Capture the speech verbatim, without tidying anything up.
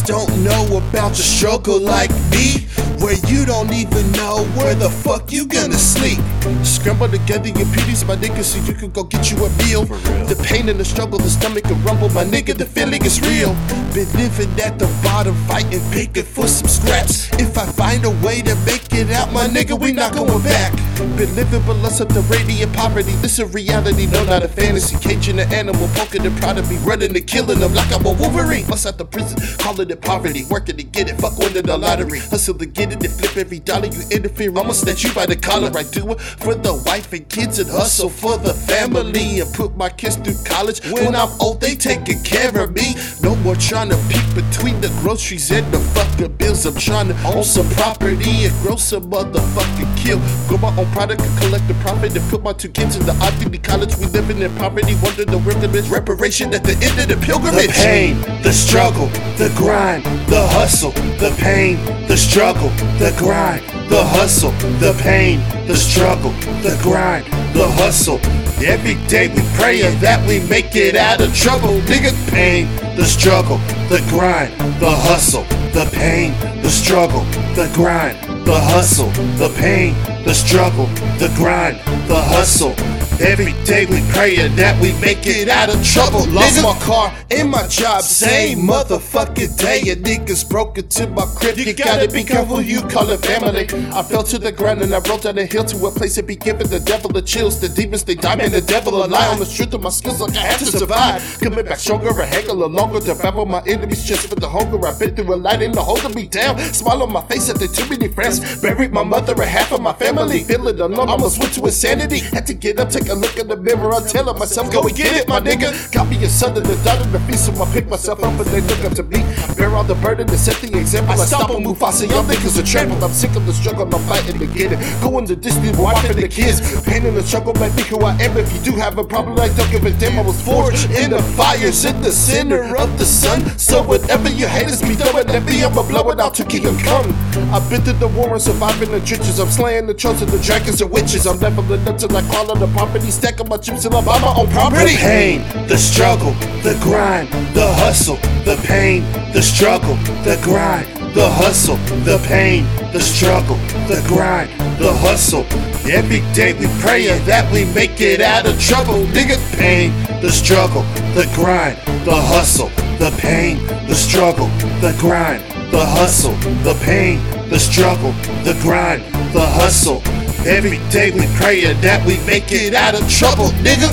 don't know about the struggle like me, where you don't even know where the fuck you gonna sleep. Scramble together your beauties, my nigga, so you can go get you a meal. The pain and the struggle, the stomach can rumble, my nigga, the feeling is real. Been living at the bottom, fighting, picking for some scraps. If I find a way to make it out, my nigga, we not going back. Been living below the radiant poverty, this is reality, no, not a fantasy. Caging an animal, poking the pride of me, running and killing them like I'm a Wolverine. Bust out the prison, calling it poverty, working to get it, fuck winning the lottery. Hustle to get it, and flip every dollar you interfere, I'ma snatch you by the collar. I do it for the wife and kids and hustle for the family, and put my kids through college. When I'm old, they taking care of me. No more trying to peek between the groceries and the fucking bills. I'm trying to own some property and grow some motherfucking kill. Grow my own product and collect the profit and put my two kids in the Ivy League college. We living in poverty, wonder the wilderness, reparation at the end of the pilgrimage. The pain, the struggle, the grind, the hustle, the pain, the struggle, the grind, the hustle, the pain, the struggle, the grind, the hustle. Every day we prayin' that we make it out of trouble. Nigga, pain, the struggle, the grind, the hustle, the pain, the struggle, the grind, the hustle, the pain, the struggle, the grind, the hustle. Every day we prayin' that we make it out of trouble. Lost my car and my job, same motherfucking day. And niggas broke into my crib. You gotta be careful you call it family. I fell to the ground and I rolled down the hill to a place that be giving the devil the chills. The demons they die and the devil a lie on the strength of my skills like I had to survive. Coming back stronger, a heck of a longer to battle my enemies just for the hunger. I've been through a lot and the holding me down. Smile on my face at the too many friends. Buried my mother and half of my family. Feeling alone, almost went to insanity. Had to get up, take a look in the mirror, I'm telling myself, go and get it, my nigga. Got me a son and a daughter to feast, so I pick myself up and they look up to me. I bear all the burden and set the example. I stop and Mufasa, y'all niggas are trampled. I'm sick of the struggle, I'm fighting to get it. Going to Disney, wife and the kids. Pain and the struggle make me who I am. If you do have a problem, I don't give a damn. I was forged in the fires in the center of the sun. So whatever you haters be throwing at me, I'ma blow it out to keep them coming. I've been through the war and surviving the trenches. I'm slaying the trolls and the dragons and witches. I'm leveling up till I crawl on the property, stack my chips till I buy my own property. The pain, the struggle, the grind, the hustle, the pain, the struggle, the grind, the hustle, the pain, the struggle, the grind, the hustle. Every day we prayin' that we make it out of trouble. Nigga, pain, the struggle, the grind, the hustle, the pain, the struggle, the grind, the hustle, the pain, the struggle, the grind, the hustle. Every day we prayin' that we make it out of trouble, nigga.